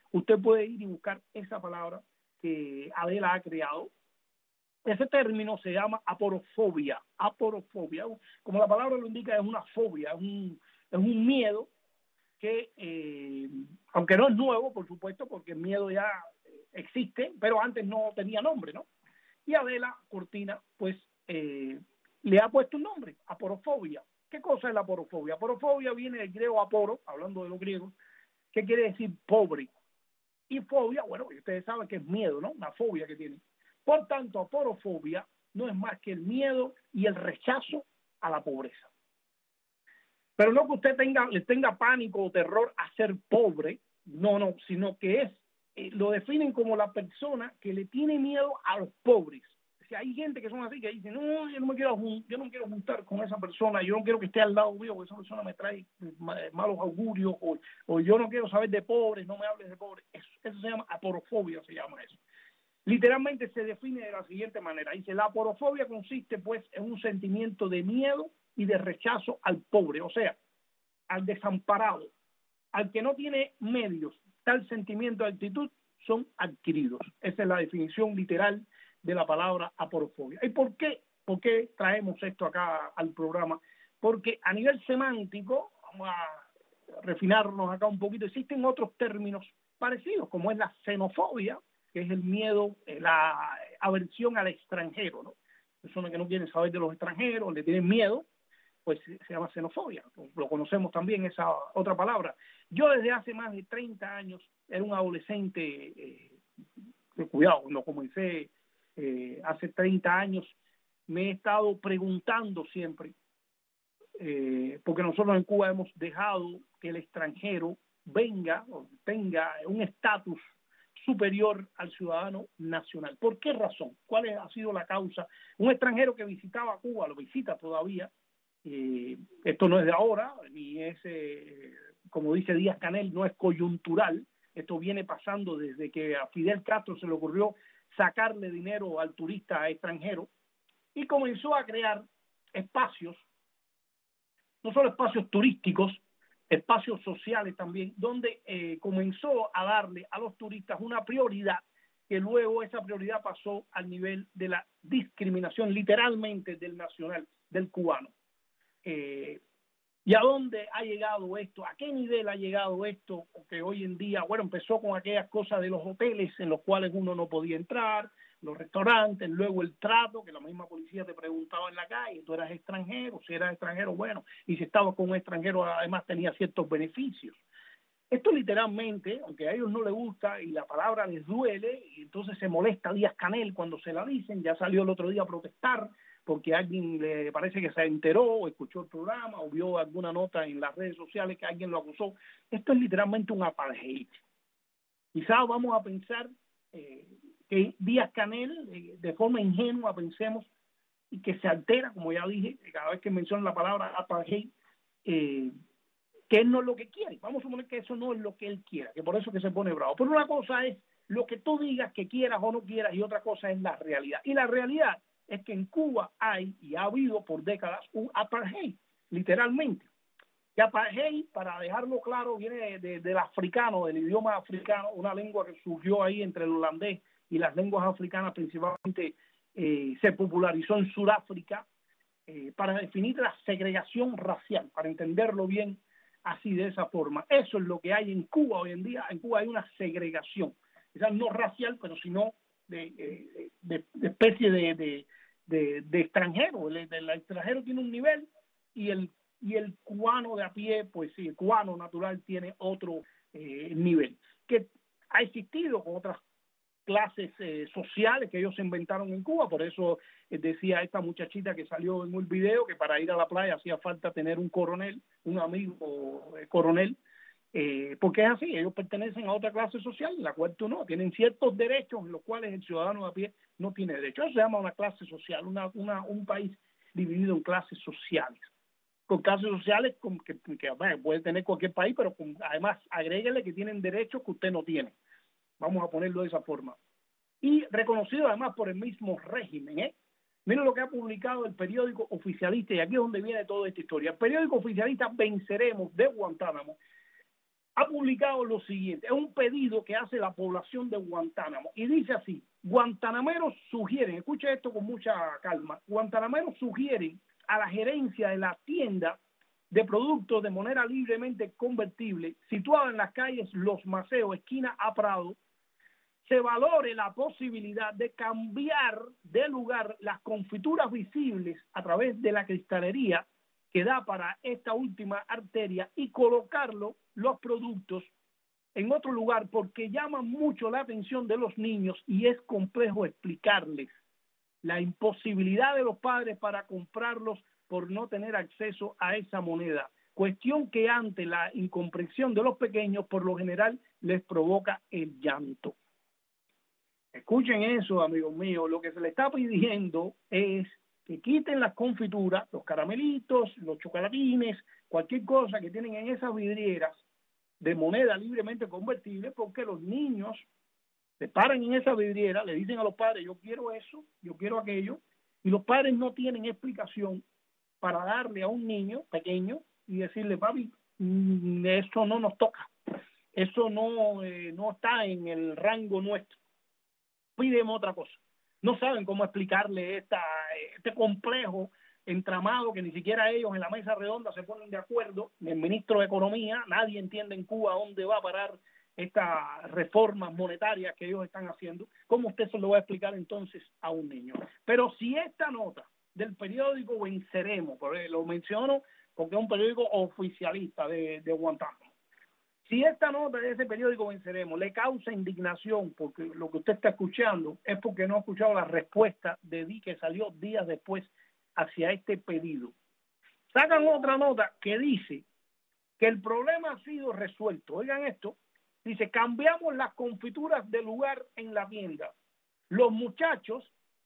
usted puede ir y buscar esa palabra que Adela ha creado. Ese término se llama aporofobia. Aporofobia, como la palabra lo indica, es una fobia, es un, es un miedo que, eh, aunque no es nuevo, por supuesto, porque el miedo ya existe, pero antes no tenía nombre, ¿no? Y Adela Cortina, pues, eh, le ha puesto un nombre, aporofobia. ¿Qué cosa es la aporofobia? Aporofobia viene del griego aporo, hablando de los griegos, que quiere decir pobre. Y fobia, bueno, ustedes saben que es miedo, ¿no? Una fobia que tiene. Por tanto, aporofobia no es más que el miedo y el rechazo a la pobreza. Pero no que usted tenga, le tenga pánico o terror a ser pobre, no, no, sino que es, eh, lo definen como la persona que le tiene miedo a los pobres. O sea, hay gente que son así, que dicen, no, yo no me quiero, yo no me quiero juntar con esa persona, yo no quiero que esté al lado mío, porque esa persona me trae malos augurios, o, o yo no quiero saber de pobres, no me hables de pobres. Eso, eso se llama aporofobia, se llama eso. Literalmente se define de la siguiente manera. Dice, la aporofobia consiste pues en un sentimiento de miedo y de rechazo al pobre, o sea, al desamparado, al que no tiene medios. Tal sentimiento de actitud son adquiridos. Esa es la definición literal de la palabra aporofobia. ¿Y por qué? ¿Por qué traemos esto acá al programa? Porque a nivel semántico, vamos a refinarnos acá un poquito, existen otros términos parecidos, como es la xenofobia, que es el miedo, la aversión al extranjero, ¿no? Personas que no quieren saber de los extranjeros, le tienen miedo, pues se llama xenofobia. Lo conocemos también, esa otra palabra. Yo desde hace más de treinta años era un adolescente, eh, de cuidado, cuando comencé eh, hace treinta años, me he estado preguntando siempre, eh, porque nosotros en Cuba hemos dejado que el extranjero venga o tenga un estatus superior al ciudadano nacional. ¿Por qué razón? ¿Cuál ha sido la causa? Un extranjero que visitaba Cuba, lo visita todavía, eh, esto no es de ahora, ni es, eh, como dice Díaz-Canel, no es coyuntural, esto viene pasando desde que a Fidel Castro se le ocurrió sacarle dinero al turista extranjero y comenzó a crear espacios, no solo espacios turísticos, espacios sociales también, donde eh, comenzó a darle a los turistas una prioridad, que luego esa prioridad pasó al nivel de la discriminación literalmente del nacional, del cubano. Eh, ¿Y a dónde ha llegado esto? ¿A qué nivel ha llegado esto? Porque hoy en día, bueno, empezó con aquellas cosas de los hoteles en los cuales uno no podía entrar, los restaurantes, luego el trato, que la misma policía te preguntaba en la calle, tú eras extranjero, si eras extranjero, bueno, y si estabas con un extranjero además tenía ciertos beneficios. Esto literalmente, aunque a ellos no les gusta y la palabra les duele, y entonces se molesta Díaz-Canel cuando se la dicen, ya salió el otro día a protestar, porque alguien le parece que se enteró o escuchó el programa o vio alguna nota en las redes sociales que alguien lo acusó. Esto es literalmente un apartheid. Quizás vamos a pensar eh, que Díaz-Canel, eh, de forma ingenua pensemos, y que se altera, como ya dije, cada vez que menciona la palabra apartheid, eh, que él no es lo que quiere. Vamos a suponer que eso no es lo que él quiera, que por eso que se pone bravo. Pero una cosa es lo que tú digas que quieras o no quieras y otra cosa es la realidad. Y la realidad es que en Cuba hay y ha habido por décadas un apartheid, literalmente. Y apartheid, para dejarlo claro, viene de, de, del africano, del idioma africano, una lengua que surgió ahí entre el holandés y las lenguas africanas, principalmente eh, se popularizó en Sudáfrica, eh, para definir la segregación racial, para entenderlo bien así de esa forma. Eso es lo que hay en Cuba hoy en día. En Cuba hay una segregación, quizás no racial, pero sino de, de, de especie de, de, de, de extranjero. El, el extranjero tiene un nivel y el y el cubano de a pie, pues sí, el cubano natural tiene otro eh, nivel, que ha existido con otras clases eh, sociales que ellos se inventaron en Cuba. Por eso eh, decía esta muchachita que salió en un video que para ir a la playa hacía falta tener un coronel, un amigo eh, coronel, eh, porque es así, ellos pertenecen a otra clase social, la cual tú no, tienen ciertos derechos en los cuales el ciudadano de a pie no tiene derecho. Eso se llama una clase social, una, una, un país dividido en clases sociales. Con clases sociales con, que, que bueno, puede tener cualquier país, pero con, además agréguele que tienen derechos que usted no tiene. Vamos a ponerlo de esa forma. Y reconocido además por el mismo régimen, ¿eh? Miren lo que ha publicado el periódico oficialista, y aquí es donde viene toda esta historia. El periódico oficialista Venceremos de Guantánamo ha publicado lo siguiente. Es un pedido que hace la población de Guantánamo y dice así: guantanameros sugieren, escuche esto con mucha calma, guantanameros sugieren a la gerencia de la tienda de productos de moneda libremente convertible situada en las calles Los Maceos, esquina a Prado, se valore la posibilidad de cambiar de lugar las confituras visibles a través de la cristalería que da para esta última arteria y colocarlo, los productos, en otro lugar, porque llaman mucho la atención de los niños y es complejo explicarles la imposibilidad de los padres para comprarlos por no tener acceso a esa moneda, cuestión que ante la incomprensión de los pequeños por lo general les provoca el llanto. Escuchen eso, amigos míos, lo que se le está pidiendo es que quiten las confituras, los caramelitos, los chocolatines, cualquier cosa que tienen en esas vidrieras de moneda libremente convertible, porque los niños se paran en esa vidriera, le dicen a los padres, yo quiero eso, yo quiero aquello, y los padres no tienen explicación para darle a un niño pequeño y decirle, papi, eso no nos toca, eso no, eh, no está en el rango nuestro, pídeme otra cosa. No saben cómo explicarle esta, este complejo entramado que ni siquiera ellos en la mesa redonda se ponen de acuerdo, ni el ministro de Economía, nadie entiende en Cuba dónde va a parar estas reformas monetarias que ellos están haciendo. ¿Cómo usted se lo va a explicar entonces a un niño? Pero si esta nota del periódico Venceremos, lo menciono porque es un periódico oficialista de, de Guantánamo, si esta nota de ese periódico Venceremos le causa indignación porque lo que usted está escuchando es porque no ha escuchado la respuesta de Di que salió días después hacia este pedido. Sacan otra nota que dice que el problema ha sido resuelto. Oigan esto, dice, cambiamos las confituras de lugar en la tienda. Los muchachos,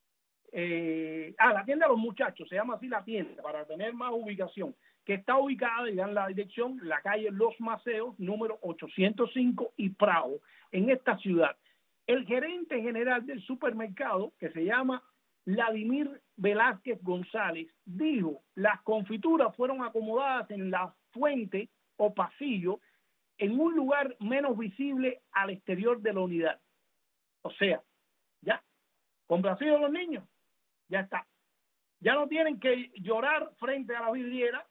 eh, ah, la tienda de los muchachos, se llama así la tienda, para tener más ubicación, que está ubicada, digan la dirección, la calle Los Maceos, número ochocientos cinco y Prado, en esta ciudad. El gerente general del supermercado, que se llama Vladimir Velázquez González, dijo, las confituras fueron acomodadas en la fuente o pasillo en un lugar menos visible al exterior de la unidad. O sea, ya, complacidos los niños, ya está. Ya no tienen que llorar frente a la vidriera,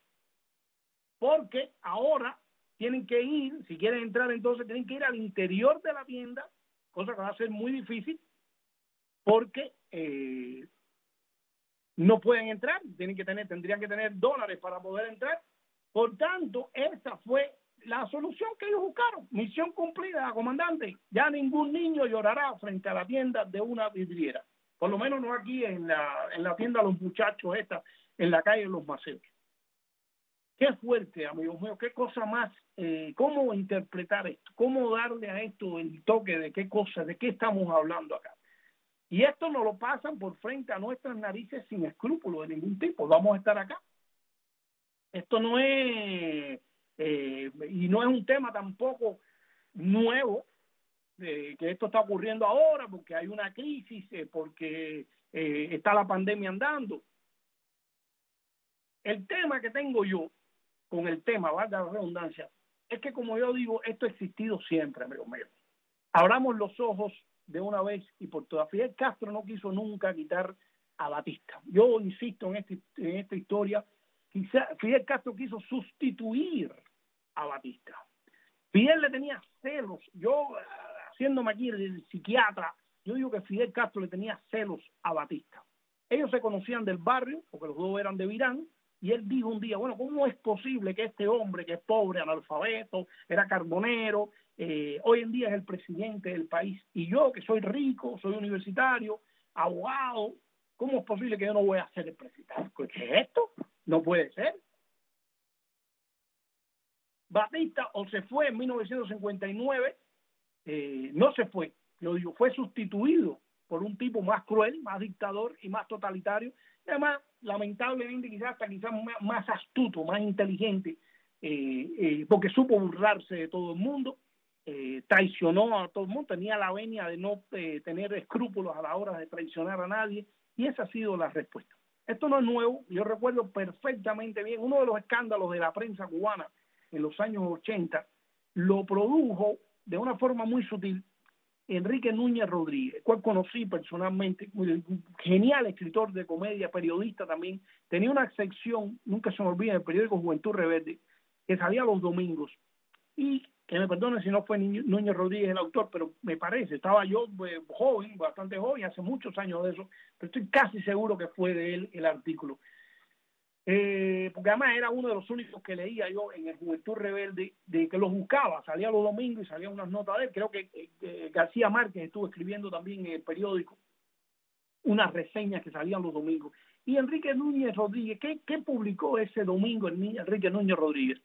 porque ahora tienen que ir, si quieren entrar entonces tienen que ir al interior de la tienda, cosa que va a ser muy difícil, porque eh, no pueden entrar, tienen que tener, tendrían que tener dólares para poder entrar. Por tanto, esa fue la solución que ellos buscaron. Misión cumplida, comandante. Ya ningún niño llorará frente a la tienda de una vidriera. Por lo menos no aquí en la, en la tienda Los Muchachos esta, en la calle Los Maceos. Qué fuerte, amigos míos, qué cosa más, eh, cómo interpretar esto, cómo darle a esto el toque de qué cosa, de qué estamos hablando acá. Y esto nos lo pasan por frente a nuestras narices sin escrúpulos de ningún tipo. Vamos a estar acá. Esto no es, eh, y no es un tema tampoco nuevo, eh, que esto está ocurriendo ahora porque hay una crisis, eh, porque eh, está la pandemia andando. El tema que tengo yo con el tema, valga la redundancia, es que como yo digo, esto ha existido siempre, amigos míos. Abramos los ojos de una vez y por todas. Fidel Castro no quiso nunca quitar a Batista. Yo insisto en, este, en esta historia, quizá Fidel Castro quiso sustituir a Batista. Fidel le tenía celos. Yo, haciéndome aquí el psiquiatra, yo digo que Fidel Castro le tenía celos a Batista. Ellos se conocían del barrio, porque los dos eran de Virán, y él dijo un día, bueno, ¿cómo es posible que este hombre que es pobre, analfabeto, era carbonero, eh, hoy en día es el presidente del país, y yo que soy rico, soy universitario, abogado, ¿cómo es posible que yo no voy a ser el presidente? ¿Qué es esto? No puede ser. Batista o se fue en mil novecientos cincuenta y nueve, eh, no se fue, yo digo, fue sustituido por un tipo más cruel, más dictador y más totalitario, y además, lamentablemente, quizás hasta quizás más, más astuto, más inteligente, eh, eh, porque supo burlarse de todo el mundo, eh, traicionó a todo el mundo, tenía la venia de no eh, tener escrúpulos a la hora de traicionar a nadie, y esa ha sido la respuesta. Esto no es nuevo, yo recuerdo perfectamente bien, uno de los escándalos de la prensa cubana en los años ochenta lo produjo de una forma muy sutil Enrique Núñez Rodríguez, cual conocí personalmente, un genial escritor de comedia, periodista también. Tenía una sección, nunca se me olvida, en el periódico Juventud Rebelde, que salía los domingos. Y que me perdone si no fue Núñez Rodríguez el autor, pero me parece, estaba yo eh, joven, bastante joven, hace muchos años de eso, pero estoy casi seguro que fue de él el artículo. Eh, porque además era uno de los únicos que leía yo en el Juventud Rebelde, de que los buscaba, salía los domingos y salían unas notas de él. Creo que eh, García Márquez estuvo escribiendo también en el periódico unas reseñas que salían los domingos. Y Enrique Núñez Rodríguez, ¿qué, qué publicó ese domingo Enrique Núñez Rodríguez?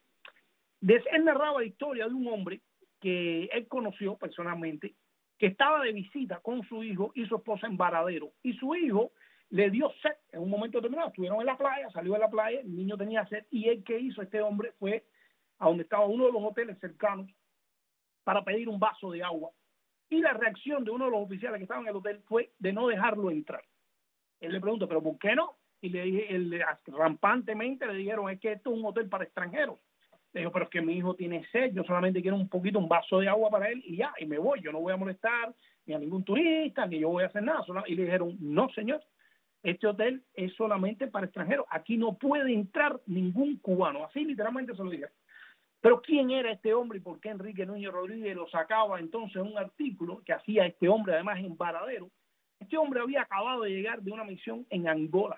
Él narraba la historia de un hombre que él conoció personalmente, que estaba de visita con su hijo y su esposa en Varadero, y su hijo le dio sed en un momento determinado. Estuvieron en la playa, salió de la playa, el niño tenía sed, y él que hizo, este hombre fue a donde estaba uno de los hoteles cercanos para pedir un vaso de agua, y la reacción de uno de los oficiales que estaban en el hotel fue de no dejarlo entrar. Él le pregunta, ¿pero por qué no? Y le dije, él, rampantemente le dijeron, es que esto es un hotel para extranjeros. Le dijo, pero es que mi hijo tiene sed, yo solamente quiero un poquito, un vaso de agua para él y ya, y me voy, yo no voy a molestar ni a ningún turista, ni yo voy a hacer nada. Y le dijeron, no señor, este hotel es solamente para extranjeros, aquí no puede entrar ningún cubano, así literalmente se lo dijeron. Pero ¿quién era este hombre y por qué Enrique Núñez Rodríguez lo sacaba entonces en un artículo que hacía este hombre además en Varadero? Este hombre había acabado de llegar de una misión en Angola.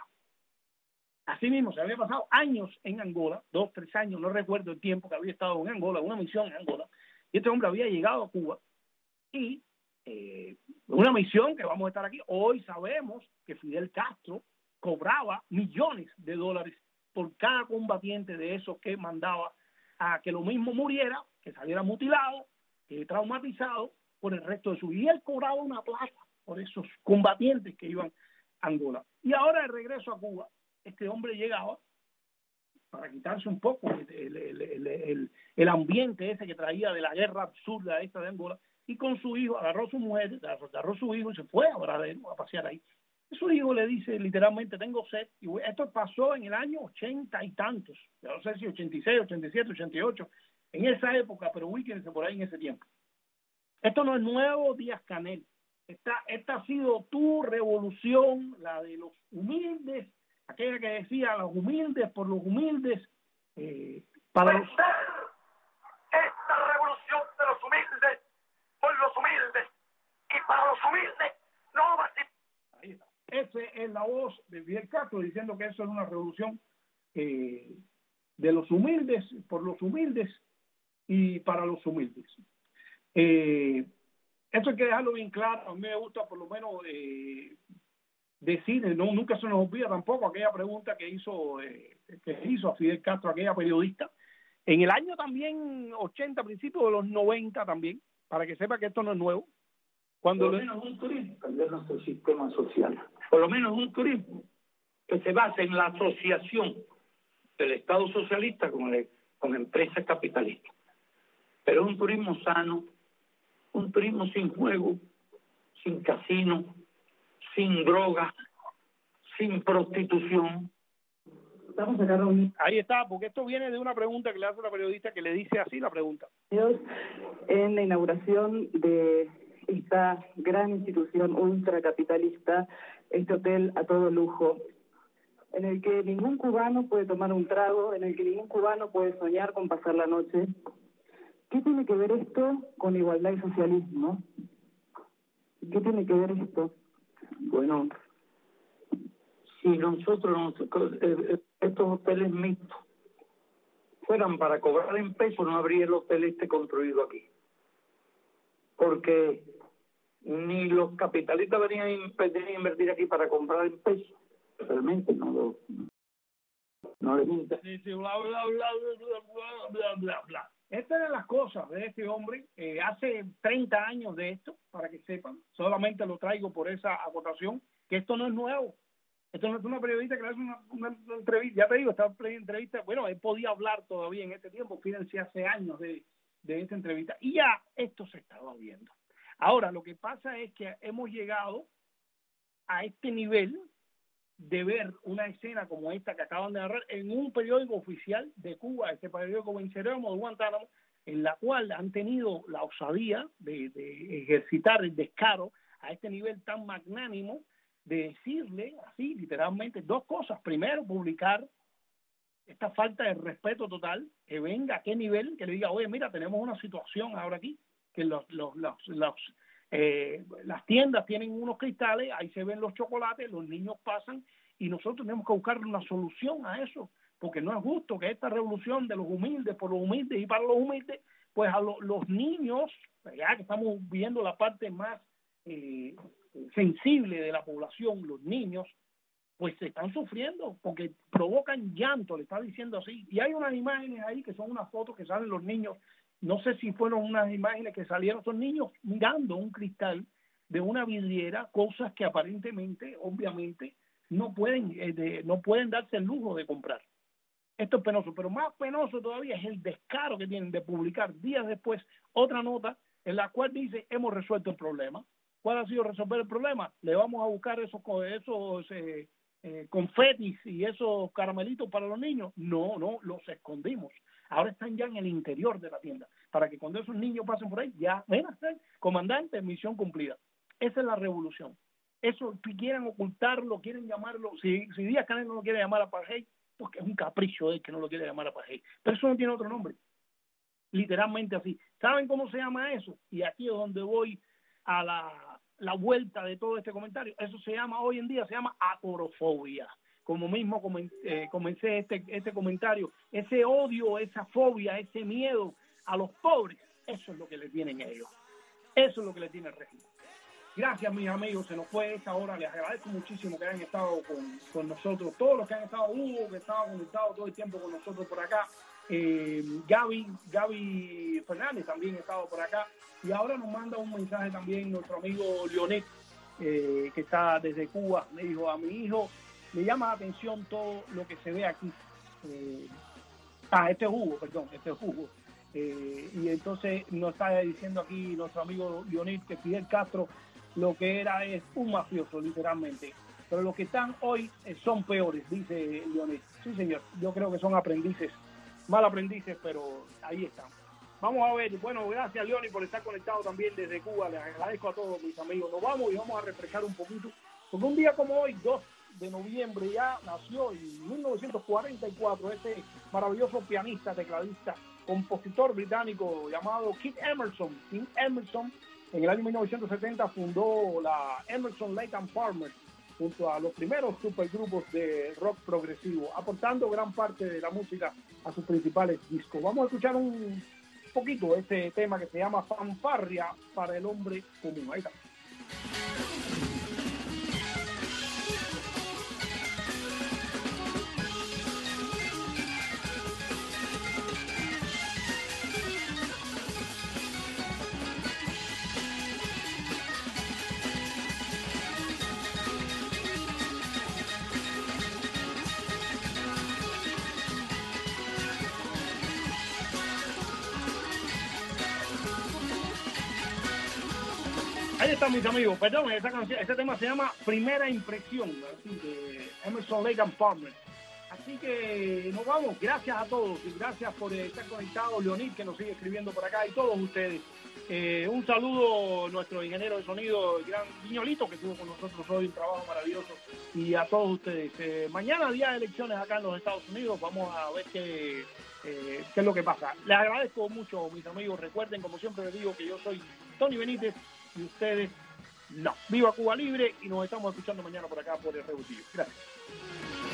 Así mismo, se había pasado años en Angola, dos, tres años, no recuerdo el tiempo que había estado en Angola, una misión en Angola, y este hombre había llegado a Cuba, y eh, una misión que vamos a estar aquí, hoy sabemos que Fidel Castro cobraba millones de dólares por cada combatiente de esos que mandaba a que lo mismo muriera, que saliera mutilado, que traumatizado por el resto de su vida, y él cobraba una plata por esos combatientes que iban a Angola. Y ahora de regreso a Cuba, este hombre llegaba para quitarse un poco el, el, el, el, el ambiente ese que traía de la guerra absurda esta de Angola, y con su hijo agarró a su mujer, agarró a su hijo y se fue a Varadero a pasear ahí. Y su hijo le dice literalmente, tengo sed, y esto pasó en el año ochenta y tantos, yo no sé si ochenta y seis, ochenta y siete, ochenta y ocho, en esa época, pero ubíquense por ahí en ese tiempo. Esto no es nuevo, Díaz Canel. Esta, esta ha sido tu revolución, la de los humildes, aquella que decía los humildes por los humildes, eh, para los... Esta revolución de los humildes por los humildes y para los humildes no va a ser. Ahí está. Esa es la voz de Fidel Castro diciendo que eso es una revolución eh, de los humildes por los humildes y para los humildes. Eh, eso hay que dejarlo bien claro. A mí me gusta por lo menos eh, decir, no, nunca se nos olvida tampoco aquella pregunta que hizo eh, que hizo a Fidel Castro, aquella periodista, en el año también ochenta, principios de los noventa también, para que sepa que esto no es nuevo. Cuando por lo menos un turismo de nuestro sistema social, por lo menos un turismo que se basa en la asociación del Estado socialista con, el, con empresas capitalistas, pero un turismo sano, un turismo sin juego, sin casino, sin drogas, sin prostitución. Vamos a sacar un... Ahí está, porque esto viene de una pregunta que le hace la periodista, que le dice así la pregunta. En la inauguración de esta gran institución ultracapitalista, este hotel a todo lujo, en el que ningún cubano puede tomar un trago, en el que ningún cubano puede soñar con pasar la noche. ¿Qué tiene que ver esto con igualdad y socialismo? ¿Qué tiene que ver esto? Bueno, si nosotros, estos hoteles mixtos, fueran para cobrar en pesos, no habría el hotel este construido aquí. Porque ni los capitalistas venían a invertir aquí para comprar en pesos. Realmente no lo... No le gusta. Sí, sí, bla, bla, bla, bla, bla, bla, bla, bla. Estas eran las cosas de este hombre. Eh, hace treinta años de esto, para que sepan. Solamente lo traigo por esa acotación, que esto no es nuevo. Esto no es una periodista que le hace una, una, una entrevista. Ya te digo, esta entrevista, bueno, él podía hablar todavía en este tiempo. Fíjense, hace años de, de esta entrevista. Y ya esto se estaba viendo. Ahora, lo que pasa es que hemos llegado a este nivel de ver una escena como esta que acaban de narrar en un periódico oficial de Cuba, este periódico Venceremos de Guantánamo, en la cual han tenido la osadía de, de ejercitar el descaro a este nivel tan magnánimo de decirle así literalmente dos cosas. Primero, publicar esta falta de respeto total, que venga a qué nivel, que le diga, oye, mira, tenemos una situación ahora aquí, que los, los, los, los eh, las tiendas tienen unos cristales, ahí se ven los chocolates, los niños pasan y nosotros tenemos que buscar una solución a eso, porque no es justo que esta revolución de los humildes por los humildes y para los humildes, pues a lo, los niños, ya que estamos viendo la parte más eh, sensible de la población, los niños, pues se están sufriendo porque provocan llanto, le está diciendo así. Y hay unas imágenes ahí que son unas fotos que salen los niños, no sé si fueron unas imágenes que salieron, son niños mirando un cristal de una vidriera, cosas que aparentemente, obviamente, no pueden, eh, de, no pueden darse el lujo de comprar. Esto es penoso, pero más penoso todavía es el descaro que tienen de publicar días después otra nota en la cual dice, hemos resuelto el problema. ¿Cuál ha sido resolver el problema? Le vamos a buscar esos, esos eh, eh, confetis y esos caramelitos para los niños. No, no, los escondimos. Ahora están ya en el interior de la tienda, para que cuando esos niños pasen por ahí, ya, ven, comandante, misión cumplida. Esa es la revolución. Eso quieren ocultarlo, quieren llamarlo, si, si Díaz Canel no lo quiere llamar apartheid, porque es un capricho de él que no lo quiere llamar apartheid, pero eso no tiene otro nombre, literalmente así. ¿Saben cómo se llama eso? Y aquí es donde voy a la, la vuelta de todo este comentario. Eso se llama, hoy en día se llama aporofobia. Como mismo comencé, comencé este, este comentario, ese odio, esa fobia, ese miedo a los pobres, eso es lo que le tienen ellos. Eso es lo que le tiene el régimen. Gracias, mis amigos, se nos fue esta hora. Les agradezco muchísimo que hayan estado con, con nosotros, todos los que han estado, Hugo, que estaba conectado todo el tiempo con nosotros por acá, eh, Gaby, Gaby Fernández también ha estado por acá, y ahora nos manda un mensaje también nuestro amigo Leonet, eh, que está desde Cuba. Me dijo, a mi hijo le llama la atención todo lo que se ve aquí. Eh, ah, este es Hugo, perdón, este es Hugo. Eh, y entonces nos está diciendo aquí nuestro amigo Leonet que Fidel Castro lo que era es un mafioso, literalmente. Pero los que están hoy eh, son peores, dice Leonet. Sí, señor, yo creo que son aprendices, mal aprendices, pero ahí están. Vamos a ver, bueno, gracias Leonet por estar conectado también desde Cuba. Les agradezco a todos mis amigos. Nos vamos y vamos a refrescar un poquito, porque un día como hoy, dos de noviembre, ya nació en mil novecientos cuarenta y cuatro este maravilloso pianista, tecladista, compositor británico llamado Keith Emerson. Keith Emerson en el año mil novecientos setenta fundó la Emerson, Lake and Palmer junto a los primeros supergrupos de rock progresivo, aportando gran parte de la música a sus principales discos. Vamos a escuchar un poquito este tema que se llama Fanfarria para el hombre común. Ahí está. Ahí están mis amigos, perdón, esa canción, ese tema se llama Primera Impresión, así de Emerson, Lake and Palmer. Así que nos vamos, gracias a todos y gracias por estar conectados, Leonid que nos sigue escribiendo por acá y todos ustedes. Eh, un saludo a nuestro ingeniero de sonido, el gran Viñolito, que estuvo con nosotros hoy, un trabajo maravilloso, y a todos ustedes. Eh, mañana día de elecciones acá en los Estados Unidos, vamos a ver qué, eh, qué es lo que pasa. Les agradezco mucho, mis amigos, recuerden, como siempre les digo, que yo soy Tony Benítez, y ustedes no. Viva Cuba Libre y nos estamos escuchando mañana por acá por el Rebutillo. Gracias.